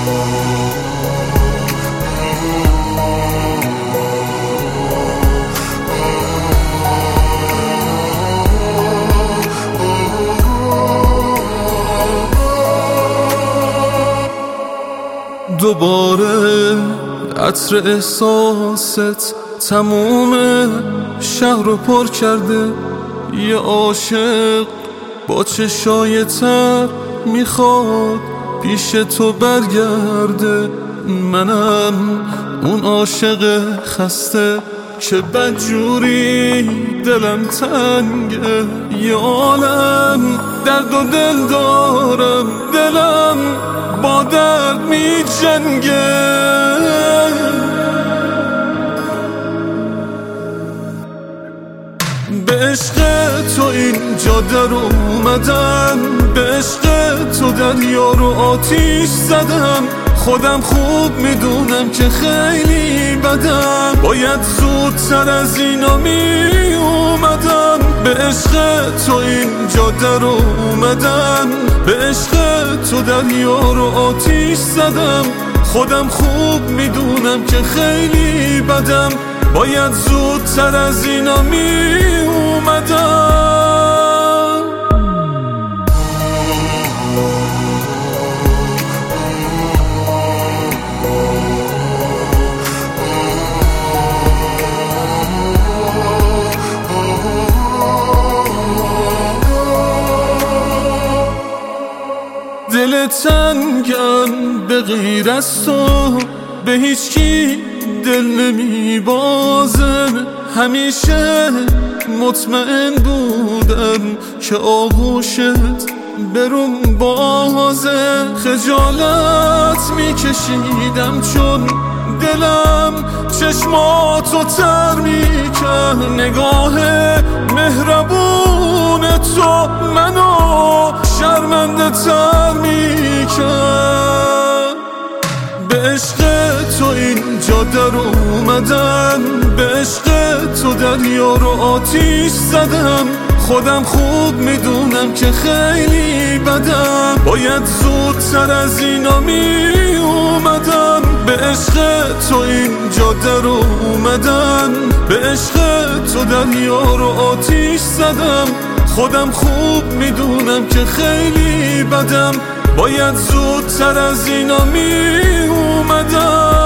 دوباره عطر احساست تموم شهر رو پر کرده. یه عاشق با چشای تر میخواد پیش تو برگرده. منم اون عاشق خسته که بدجوری دلم تنگه. یه عالم درد و دل دارم، دلم با درد می جنگه. به عشق تو اینجا در اومدم، به عشق تو دریا رو آتیش زدم. خودم خوب میدونم که خیلی بدم، باید زودتر از اینا می اومدم. به عشق تو اینجا در اومدم، به عشق تو دریا رو آتیش زدم. خودم خوب میدونم که خیلی بدم، باید زودتر از اینا می اومدم. دل تنگم به غیر از تو به هیچ کی دل نمی بازم. همیشه مطمئن بودم که آغوشت بروم بازه. خجالت می کشیدم چون دلم چشماتو تر می کرد. نگاه مهربون تو منو شرمنده تر می کرد. به عشق تو اینجا در اومدم، به عشق تو دریا رو آتیش زدم. خودم خوب میدونم که خیلی بدم، باید زودتر از اینا می اومدم. به عشق تو اینجا در اومدم، به عشق تو دریا رو آتیش زدم. خودم خوب میدونم که خیلی بدم، باید زودتر از اینا می اومدم.